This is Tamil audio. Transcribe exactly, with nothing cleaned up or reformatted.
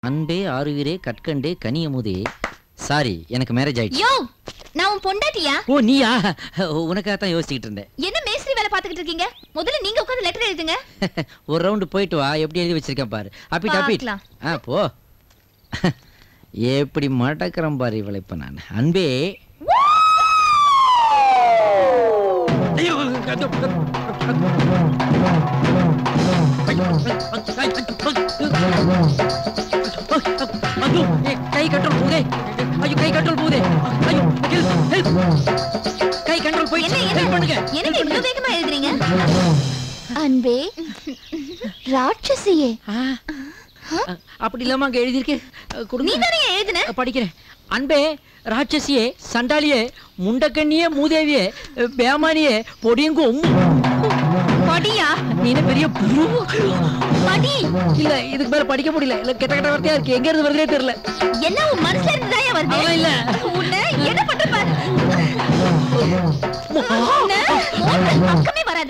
அன்பே ஆறுயிரே கற்கண்டே கனியமுதே. சாரி, எனக்கு மேரேஜ் ஆயிடுச்சு. யோ, நான் உன் பொண்டாட்டியா? ஓ நீயா? உனக்காக தான் யோசிச்சுக்கிட்டு இருந்தேன். என்ன மேஸ்திரி வேலை பார்த்துக்கிட்டு இருக்கீங்க? முதல்ல நீங்க உட்கார்ந்து லெட்டர் எழுதுங்க. ஒரு ரவுண்ட் போயிட்டு வா, எப்படி எழுதி வச்சிருக்கேன் பாரு. அப்பி டாப்பி. ஆ போ. எப்படி மடக்கறம் பாரு இவளை இப்ப நான். அன்பே. ஐயோ, கை கண்ட்ரோல் போதே. ஐயோ கை கண்ட்ரோல் போதே. ஐயோ ஹெல்ப் கை கண்ட்ரோல் போய் என்ன பண்ணுங்க? என்ன இவ்வளவு வேகமா எழுதுறீங்க? அன்பே ராட்சசியே. அப்படி இல்லாம அங்க எழுதிருக்கு. நீ தானே எழுதுன? படிக்கிறேன். அன்பே ராட்சசியே, சண்டாலியே, முண்டக்கண்ணியே, மூதேவியே, பேமானியே, பொடியங்கும். படியா? நீ என்ன பெரிய படி. இல்ல, இதுக்கு மேல படிக்க முடியல. இல்ல கெட்ட கெட்ட வார்த்தையா இருக்கு. எங்க இருந்து வருதே தெரியல. என்ன உன் மனசுல இருந்து தான் வருது? அவ இல்ல. உன்னை என்ன பண்ற பாரு. பக்கமே வராத.